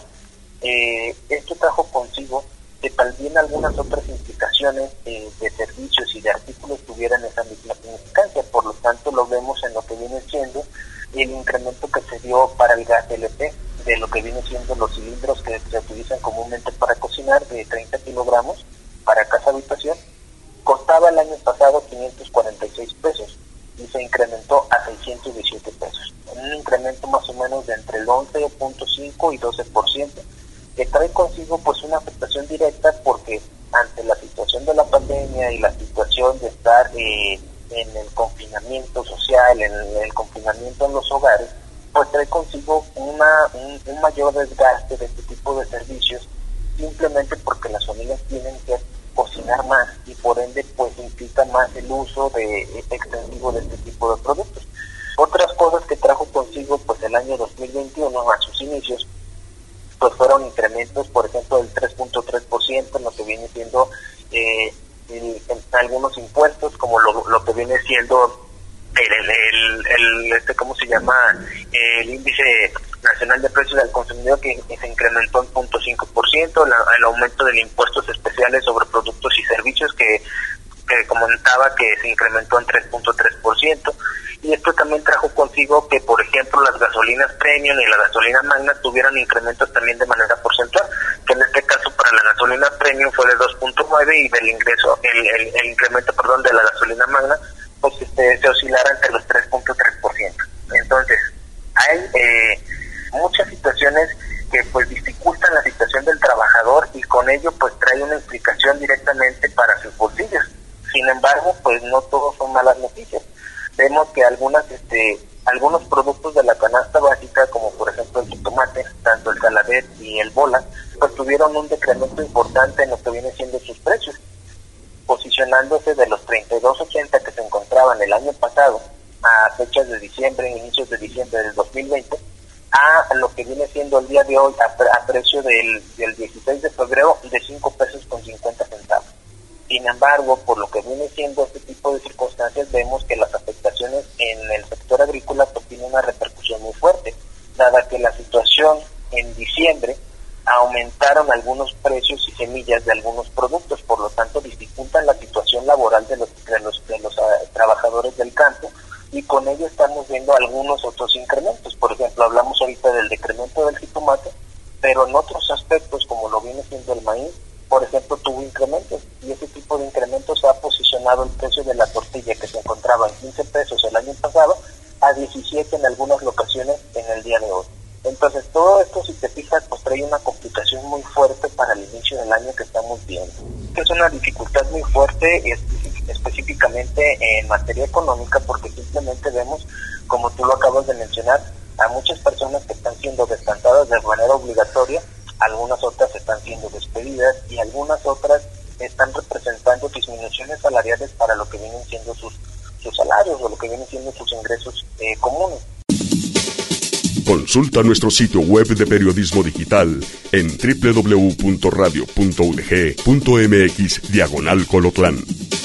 eh, esto trajo consigo que también algunas otras implicaciones eh, de servicios y de artículos tuvieran esa misma significancia. Por lo tanto, lo vemos en lo que viene siendo el incremento que se dio para el gas L P, de lo que viene siendo los cilindros que se utilizan comúnmente para cocinar, de treinta kilogramos para casa habitación, costaba el año pasado quinientos cuarenta y seis pesos y se incrementó a seiscientos diecisiete pesos. Un incremento más o menos de entre el once punto cinco y doce por ciento, que trae consigo pues una afectación directa porque ante la situación de la pandemia y la situación de estar eh, en el confinamiento social, en el, el confinamiento en los hogares, pues trae consigo una un, un mayor desgaste de este tipo de servicios, simplemente porque las familias tienen que cocinar más y por ende pues implica más el uso de extensivo de este tipo de productos. Otras cosas que trajo consigo pues el año dos mil veintiuno a sus inicios pues fueron incrementos, por ejemplo, del tres punto tres por ciento en lo que viene siendo eh, el, en algunos impuestos, como lo, lo que viene siendo el, el, el, el este ¿cómo se llama? El índice nacional de precios del consumidor, que, que se incrementó en cero punto cinco por ciento, la, el aumento de impuestos especiales sobre productos y servicios que, que comentaba que se incrementó en tres punto tres por ciento. Y esto también trajo consigo que, por ejemplo, las gasolinas premium y la gasolina magna tuvieran incrementos también de manera porcentual, que en este caso para la gasolina premium fue de dos punto nueve y del ingreso, el, el, el incremento, perdón, de la gasolina magna, pues este, se oscilara entre los tres punto tres por ciento. Entonces, hay eh, muchas situaciones que pues dificultan la situación del trabajador y con ello pues trae una implicación directamente para sus bolsillos. Sin embargo, pues no todos son malas noticias. Vemos que algunas, este, algunos productos de la canasta básica, como por ejemplo el jitomate, tanto el saladet y el bola, pues tuvieron un decremento importante en lo que viene siendo sus precios, posicionándose de los treinta y dos ochenta que se encontraban el año pasado a fechas de diciembre, inicios de diciembre del dos mil veinte, a lo que viene siendo el día de hoy a, pre- a precio del, del dieciséis de febrero de cinco pesos con cincuenta centavos. Sin embargo, por lo que viene siendo este tipo de circunstancias, vemos que las afectaciones en el sector agrícola pues tienen una repercusión muy fuerte, dada que la situación en diciembre aumentaron algunos precios y semillas de algunos productos, por lo tanto dificultan la situación laboral de los de los, de los uh, trabajadores del campo, y con ello estamos viendo algunos otros incrementos. Por ejemplo, hablamos ahorita del decremento del jitomate, pero en otros aspectos, como lo viene siendo el maíz, por ejemplo, tuvo incrementos, y ese tipo de incrementos ha posicionado el precio de la tortilla, que se encontraba en quince pesos el año pasado, a diecisiete en algunas locaciones en el día de hoy. Entonces, todo esto, si te fijas, pues trae una complicación muy fuerte para el inicio del año que estamos viendo. Es una dificultad muy fuerte, específicamente en materia económica, porque simplemente vemos, como tú lo acabas de mencionar, a muchas personas que están siendo descansadas de manera obligatoria, algunas otras están siendo despedidas y algunas otras están representando disminuciones salariales para lo que vienen siendo sus, sus salarios o lo que vienen siendo sus ingresos eh, comunes. Consulta nuestro sitio web de periodismo digital en doble u doble u doble u punto radio punto u d g punto m x diagonal Colotlán.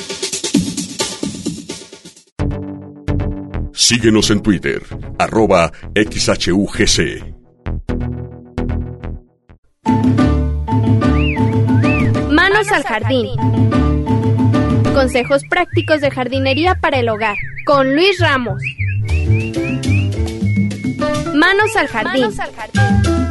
Síguenos en Twitter, arroba X H U G C. Manos al jardín. Consejos prácticos de jardinería para el hogar, con Luis Ramos. Manos al jardín. Manos al jardín.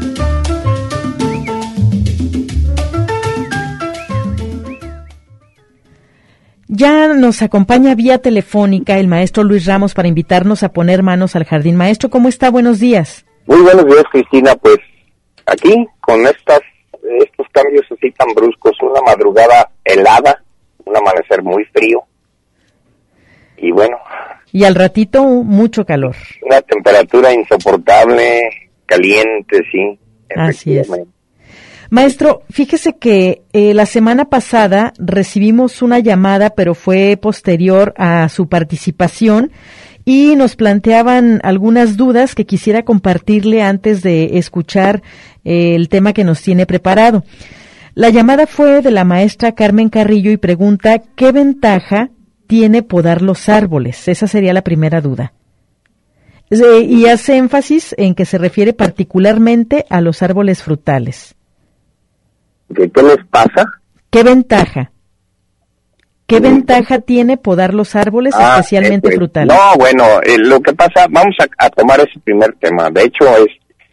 Ya nos acompaña vía telefónica el maestro Luis Ramos para invitarnos a poner manos al jardín. Maestro, ¿cómo está? Buenos días. Muy buenos días, Cristina. Pues aquí con estas estos cambios así tan bruscos, una madrugada helada, un amanecer muy frío y bueno. Y al ratito mucho calor. Una temperatura insoportable, caliente, sí. Así es. Maestro, fíjese que eh, la semana pasada recibimos una llamada, pero fue posterior a su participación, y nos planteaban algunas dudas que quisiera compartirle antes de escuchar eh, el tema que nos tiene preparado. La llamada fue de la maestra Carmen Carrillo y pregunta ¿qué ventaja tiene podar los árboles? Esa sería la primera duda. Eh, y hace énfasis en que se refiere particularmente a los árboles frutales. ¿Qué, qué les pasa? ¿Qué ventaja? ¿Qué ventaja tiene podar los árboles, ah, especialmente eh, frutales? No, bueno, eh, lo que pasa, vamos a, a tomar ese primer tema. De hecho, es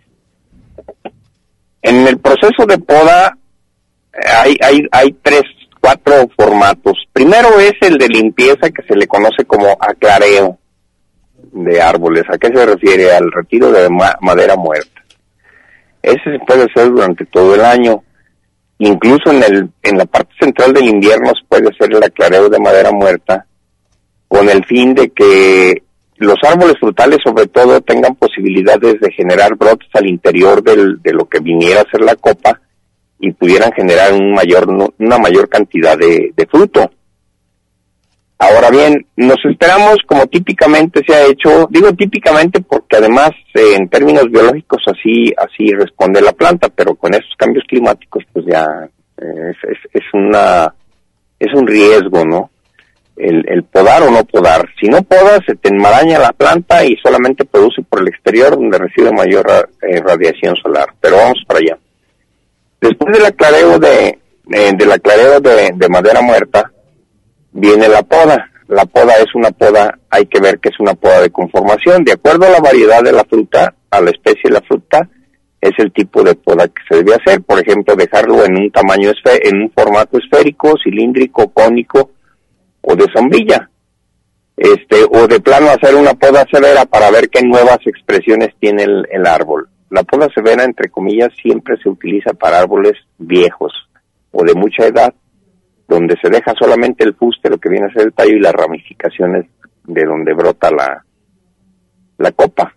en el proceso de poda eh, hay, hay, hay tres, cuatro formatos. Primero es el de limpieza, que se le conoce como aclareo de árboles. ¿A qué se refiere? Al retiro de ma- madera muerta. Ese se puede hacer durante todo el año. Incluso en el en la parte central del invierno se puede hacer el aclareo de madera muerta con el fin de que los árboles frutales, sobre todo, tengan posibilidades de generar brotes al interior del, de lo que viniera a ser la copa y pudieran generar un mayor una mayor cantidad de, de fruto. Ahora bien, nos esperamos, como típicamente se ha hecho, digo típicamente porque además eh, en términos biológicos así así responde la planta, pero con estos cambios climáticos pues ya eh, es, es, es una es un riesgo, ¿no? El, el podar o no podar. Si no podas, se te enmaraña la planta y solamente produce por el exterior, donde recibe mayor eh, radiación solar. Pero vamos para allá. Después del aclareo de, eh, del aclareo de, de madera muerta, viene la poda. La poda es una poda, hay que ver que es una poda de conformación. De acuerdo a la variedad de la fruta, a la especie de la fruta, es el tipo de poda que se debe hacer. Por ejemplo, dejarlo en un tamaño, esfe- en un formato esférico, cilíndrico, cónico o de sombrilla. Este, o de plano hacer una poda severa para ver qué nuevas expresiones tiene el, el árbol. La poda severa, entre comillas, siempre se utiliza para árboles viejos o de mucha edad, donde se deja solamente el fuste, lo que viene a ser el tallo y las ramificaciones de donde brota la, la copa.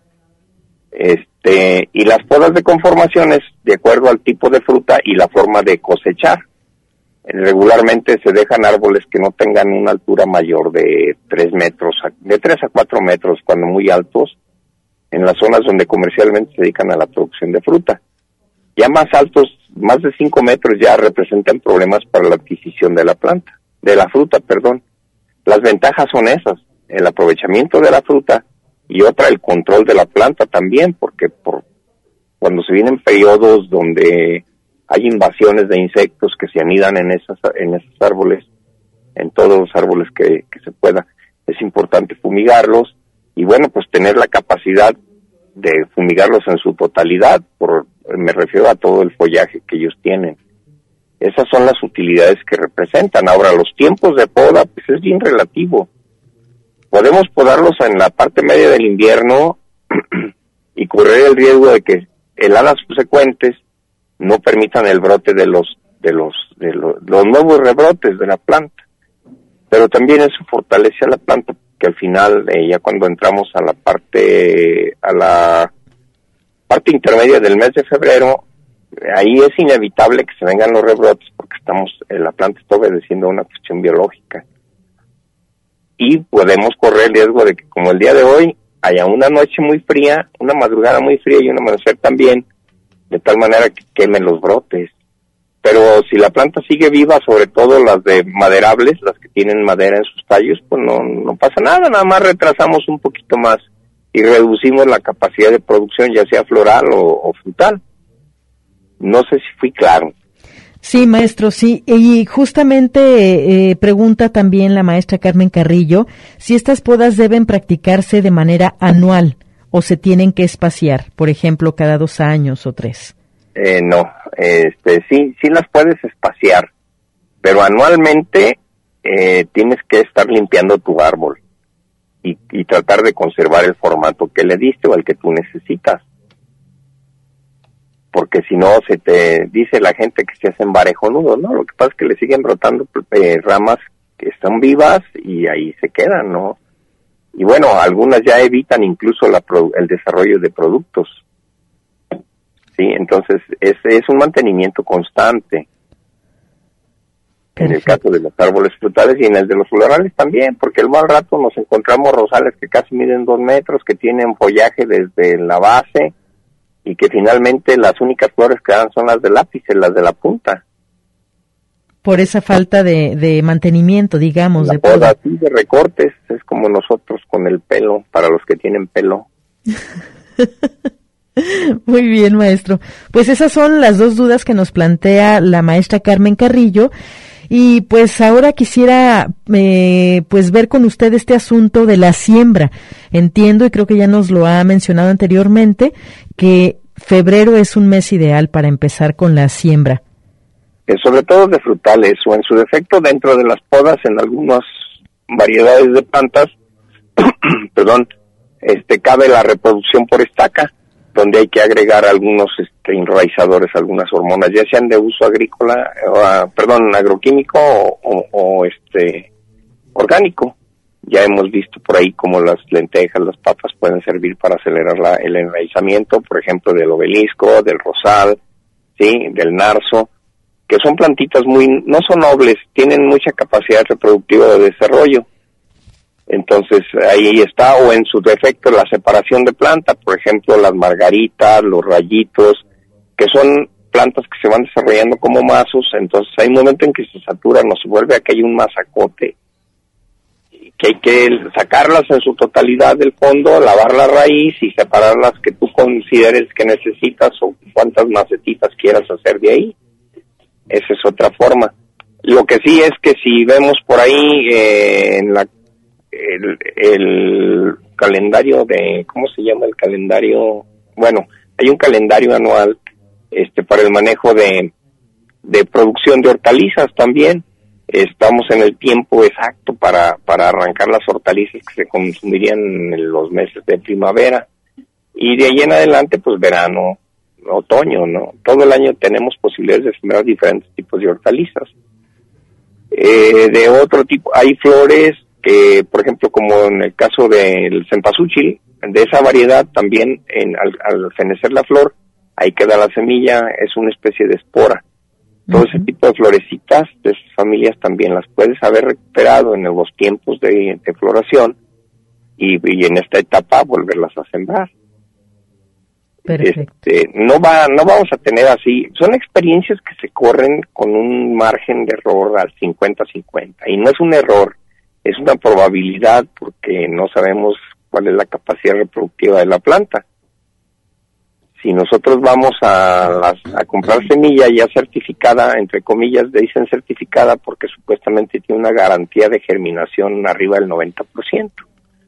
Este, y las podas de conformaciones, de acuerdo al tipo de fruta y la forma de cosechar. Regularmente se dejan árboles que no tengan una altura mayor de tres metros, de tres a cuatro metros, cuando muy altos, en las zonas donde comercialmente se dedican a la producción de fruta. Ya más altos, más de cinco metros, ya representan problemas para la adquisición de la planta, de la fruta, perdón. Las ventajas son esas, el aprovechamiento de la fruta y otra, el control de la planta también, porque por cuando se vienen periodos donde hay invasiones de insectos que se anidan en esas en esos árboles, en todos los árboles que, que se pueda, es importante fumigarlos y bueno, pues tener la capacidad de fumigarlos en su totalidad, por me refiero a todo el follaje que ellos tienen. Esas son las utilidades que representan. Ahora, los tiempos de poda, pues es bien relativo. Podemos podarlos en la parte media del invierno y correr el riesgo de que heladas subsecuentes no permitan el brote de los de los de los, los nuevos rebrotes de la planta. Pero también eso fortalece a la planta, que al final, eh, ya cuando entramos a la parte a la parte intermedia del mes de febrero, ahí es inevitable que se vengan los rebrotes porque estamos, eh, la planta está obedeciendo a una cuestión biológica. Y podemos correr el riesgo de que, como el día de hoy, haya una noche muy fría, una madrugada muy fría y un amanecer también, de tal manera que quemen los brotes. Pero si la planta sigue viva, sobre todo las de maderables, las que tienen madera en sus tallos, pues no, no pasa nada, nada más retrasamos un poquito más y reducimos la capacidad de producción, ya sea floral o, o frutal. No sé si fui claro. Sí, maestro, sí. Y justamente eh, pregunta también la maestra Carmen Carrillo si estas podas deben practicarse de manera anual o se tienen que espaciar, por ejemplo, cada dos años o tres. Eh, no, este, sí, sí las puedes espaciar, pero anualmente eh, tienes que estar limpiando tu árbol y, y tratar de conservar el formato que le diste o el que tú necesitas. Porque si no, se te dice la gente que se hacen varejonudos, ¿no? Lo que pasa es que le siguen brotando eh, ramas que están vivas y ahí se quedan, ¿no? Y bueno, algunas ya evitan incluso la, el desarrollo de productos. ¿sí? Entonces es, es un mantenimiento constante. Perfecto. En el caso de los árboles frutales y en el de los florales también, porque luego al rato nos encontramos rosales que casi miden dos metros, que tienen follaje desde la base y que finalmente las únicas flores que dan son las del ápice, las de la punta. Por esa falta de, de mantenimiento, digamos. La de poda, sí, de recortes, es como nosotros con el pelo, para los que tienen pelo. Muy bien, maestro. Pues esas son las dos dudas que nos plantea la maestra Carmen Carrillo. Y pues ahora quisiera eh, pues ver con usted este asunto de la siembra. Entiendo, y creo que ya nos lo ha mencionado anteriormente, que febrero es un mes ideal para empezar con la siembra. Eh, sobre todo de frutales, o en su defecto dentro de las podas en algunas variedades de plantas, perdón, este cabe la reproducción por estaca, donde hay que agregar algunos este, enraizadores, algunas hormonas, ya sean de uso agrícola, o, uh, perdón, agroquímico o, o, o este orgánico. Ya hemos visto por ahí cómo las lentejas, las papas pueden servir para acelerar la, el enraizamiento, por ejemplo, del obelisco, del rosal, sí, del narzo, que son plantitas muy, no son nobles, tienen mucha capacidad reproductiva de desarrollo. Entonces ahí está, o en su defecto la separación de planta, por ejemplo las margaritas, los rayitos, que son plantas que se van desarrollando como mazos. Entonces hay un momento en que se saturan o se vuelve a que hay un mazacote, que hay que sacarlas en su totalidad del fondo, lavar la raíz y separar las que tú consideres que necesitas o cuántas macetitas quieras hacer de ahí. Esa es otra forma. Lo que sí es que si vemos por ahí eh, en la El, el calendario de, ¿cómo se llama el calendario? Bueno, hay un calendario anual este para el manejo de, de producción de hortalizas también. Estamos en el tiempo exacto para, para arrancar las hortalizas que se consumirían en los meses de primavera. Y de ahí en adelante, pues verano, otoño, ¿no? Todo el año tenemos posibilidades de sembrar diferentes tipos de hortalizas. Eh, de otro tipo, hay flores que, por ejemplo, como en el caso del cempasúchil, de esa variedad también, en, al, al fenecer la flor, ahí queda la semilla, es una especie de espora. Todo uh-huh. ese tipo de florecitas de esas familias también las puedes haber recuperado en los tiempos de, de floración y, y en esta etapa volverlas a sembrar. Perfecto. Este, no va, no vamos a tener así, son experiencias que se corren con un margen de error al cincuenta cincuenta, y no es un error, es una probabilidad porque no sabemos cuál es la capacidad reproductiva de la planta. Si nosotros vamos a, las, a comprar semilla ya certificada, entre comillas, dicen certificada porque supuestamente tiene una garantía de germinación arriba del noventa por ciento.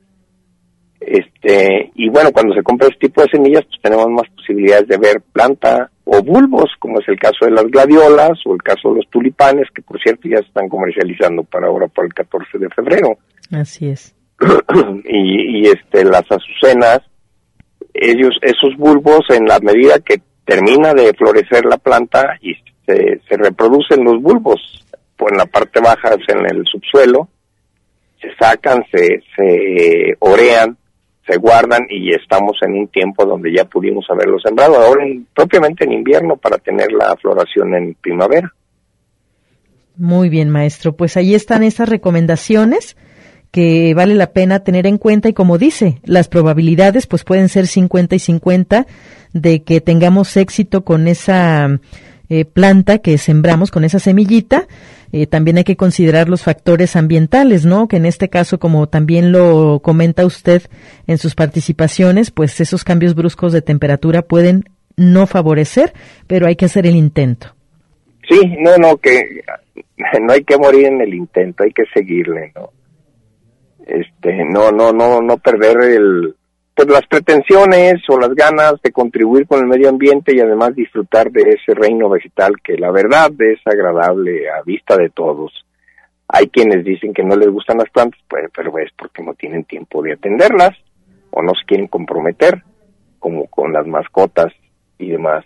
Este, y bueno, cuando se compra este tipo de semillas, pues tenemos más posibilidades de ver planta o bulbos, como es el caso de las gladiolas o el caso de los tulipanes, que por cierto ya se están comercializando para ahora, por el catorce de febrero. Así es. y, y este, las azucenas, ellos, esos bulbos, en la medida que termina de florecer la planta y se, se reproducen los bulbos, pues en la parte baja, en el subsuelo, se sacan, se, se orean, se guardan y estamos en un tiempo donde ya pudimos haberlo sembrado, ahora en, propiamente en invierno para tener la floración en primavera. Muy bien, maestro, pues ahí están esas recomendaciones que vale la pena tener en cuenta y como dice, las probabilidades pues pueden ser cincuenta y cincuenta de que tengamos éxito con esa eh, planta que sembramos, con esa semillita. Eh, también hay que considerar los factores ambientales, ¿no? Que en este caso, como también lo comenta usted en sus participaciones, pues esos cambios bruscos de temperatura pueden no favorecer, pero hay que hacer el intento. Sí, no, no, que no hay que morir en el intento, hay que seguirle, ¿no? Este, no, no, no, no perder el, pues las pretensiones o las ganas de contribuir con el medio ambiente y además disfrutar de ese reino vegetal que la verdad es agradable a vista de todos. Hay quienes dicen que no les gustan las plantas, pues, pero es porque no tienen tiempo de atenderlas o no se quieren comprometer, como con las mascotas y demás.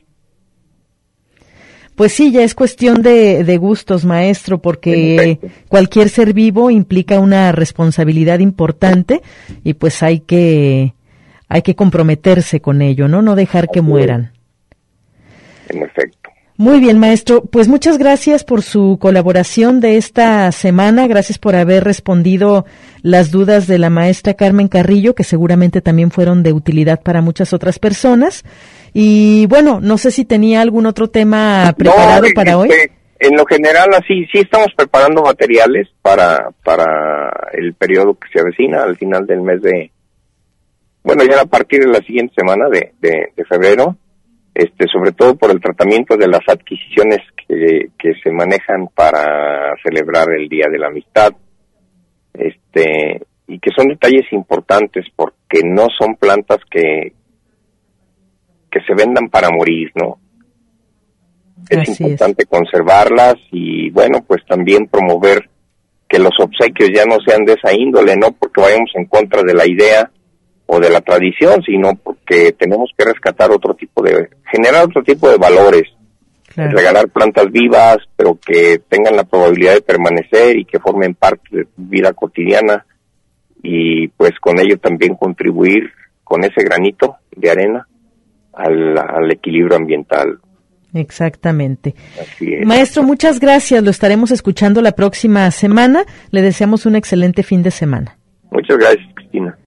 Pues sí, ya es cuestión de, de gustos, maestro, porque cualquier ser vivo implica una responsabilidad importante y pues hay que hay que comprometerse con ello, ¿no? No dejar que mueran. en efecto. Muy bien, maestro. Pues muchas gracias por su colaboración de esta semana. Gracias por haber respondido las dudas de la maestra Carmen Carrillo, que seguramente también fueron de utilidad para muchas otras personas. Y bueno, no sé si tenía algún otro tema preparado no, para este, hoy. En lo general, así, sí estamos preparando materiales para, para el periodo que se avecina al final del mes de, bueno, ya a partir de la siguiente semana de, de, de febrero. Este, sobre todo por el tratamiento de las adquisiciones que, que se manejan para celebrar el Día de la Amistad, este, y que son detalles importantes porque no son plantas que, que se vendan para morir, ¿no? Es Así importante es. conservarlas y, bueno, pues también promover que los obsequios ya no sean de esa índole, no porque vayamos en contra de la idea o de la tradición, sino porque tenemos que rescatar otro tipo de, generar otro tipo de valores, claro. Regalar plantas vivas, pero que tengan la probabilidad de permanecer y que formen parte de tu vida cotidiana, y pues con ello también contribuir con ese granito de arena al, al equilibrio ambiental. Exactamente. Maestro, muchas gracias, lo estaremos escuchando la próxima semana, le deseamos un excelente fin de semana. Muchas gracias, Cristina.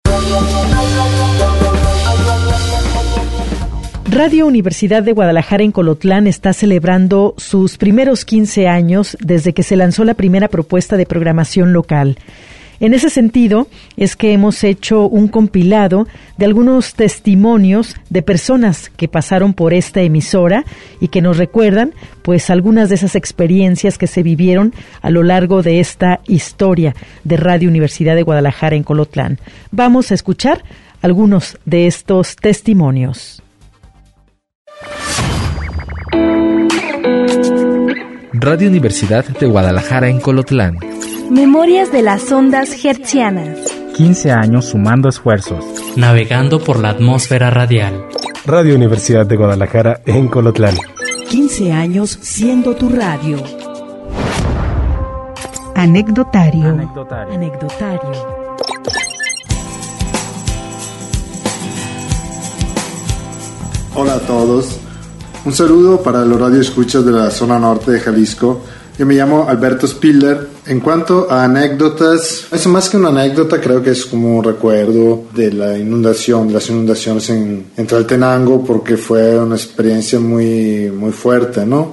Radio Universidad de Guadalajara en Colotlán está celebrando sus primeros quince años desde que se lanzó la primera propuesta de programación local. En ese sentido, es que hemos hecho un compilado de algunos testimonios de personas que pasaron por esta emisora y que nos recuerdan, pues, algunas de esas experiencias que se vivieron a lo largo de esta historia de Radio Universidad de Guadalajara en Colotlán. Vamos a escuchar algunos de estos testimonios. Radio Universidad de Guadalajara en Colotlán. Memorias de las ondas hertzianas. quince años sumando esfuerzos. Navegando por la atmósfera radial. Radio Universidad de Guadalajara en Colotlán. quince años siendo tu radio. Anecdotario. Anecdotario. Anecdotario. Hola a todos. Un saludo para los radioescuchas de la zona norte de Jalisco. Yo me llamo Alberto Spiller. En cuanto a anécdotas, es más que una anécdota, creo que es como un recuerdo de la inundación, de las inundaciones en, en Tlaltenango, porque fue una experiencia muy, muy fuerte, ¿no?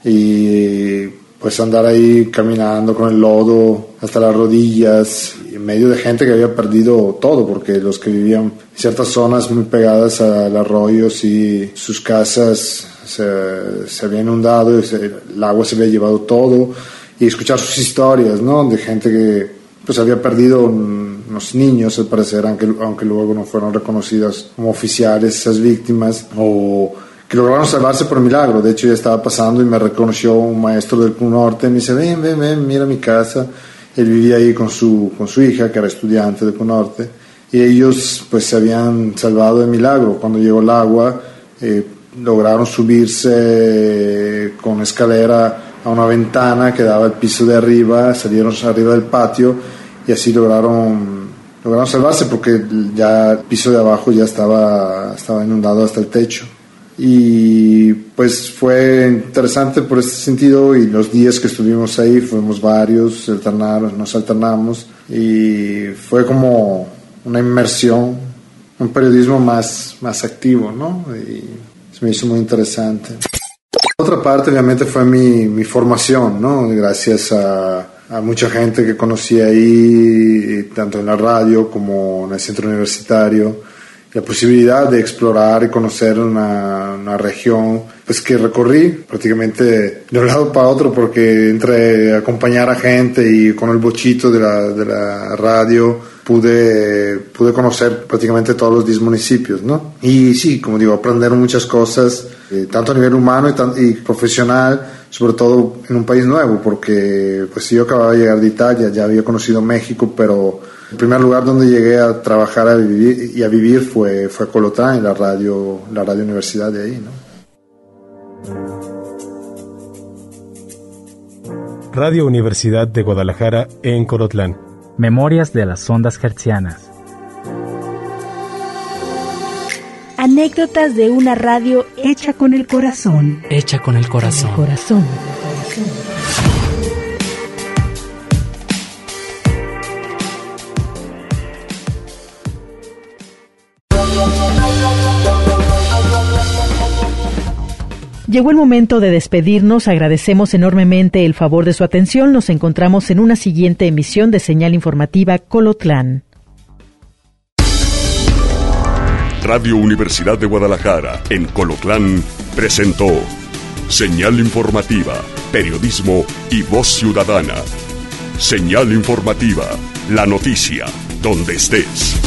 Y pues andar ahí caminando con el lodo hasta las rodillas, en medio de gente que había perdido todo, porque los que vivían en ciertas zonas muy pegadas al arroyo, sí, sus casas se, se habían inundado, y se, el agua se había llevado todo, y escuchar sus historias, ¿no? De gente que pues había perdido unos niños, al parecer, aunque, aunque luego no fueron reconocidas como oficiales esas víctimas, o que lograron salvarse por milagro. De hecho, ya estaba pasando y me reconoció un maestro del C U Norte, y me dice, ven, ven, ven, mira mi casa. Él vivía ahí con su, con su hija, que era estudiante del C U Norte, y ellos pues se habían salvado de milagro. Cuando llegó el agua, eh, lograron subirse con escalera a una ventana que daba al piso de arriba, salieron arriba del patio y así lograron, lograron salvarse, porque ya el piso de abajo ya estaba, estaba inundado hasta el techo. Y pues fue interesante por este sentido, y los días que estuvimos ahí fuimos varios, alternamos, nos alternamos, y fue como una inmersión, un periodismo más, más activo, ¿no? Y se me hizo muy interesante. Otra parte obviamente fue mi, mi formación, ¿no? Gracias a, a mucha gente que conocí ahí, tanto en la radio como en el centro universitario, la posibilidad de explorar y conocer una, una región pues que recorrí prácticamente de un lado para otro, porque entre acompañar a gente y con el bochito de la, de la radio pude, pude conocer prácticamente todos los diez municipios, ¿no? Y sí, como digo, aprender muchas cosas, eh, tanto a nivel humano y, tan, y profesional, sobre todo en un país nuevo, porque pues yo acababa de llegar de Italia, ya había conocido México, pero el primer lugar donde llegué a trabajar a vivir, y a vivir fue, fue Colotlán, en la radio, la radio universidad de ahí, ¿no? Radio Universidad de Guadalajara en Colotlán. Memorias de las ondas hertzianas. Anécdotas de una radio hecha con el corazón. Hecha con el corazón. Con el corazón. Llegó el momento de despedirnos. Agradecemos enormemente el favor de su atención. Nos encontramos en una siguiente emisión de Señal Informativa Colotlán. Radio Universidad de Guadalajara, en Colotlán, presentó Señal Informativa, Periodismo y Voz Ciudadana. Señal Informativa, la noticia, donde estés.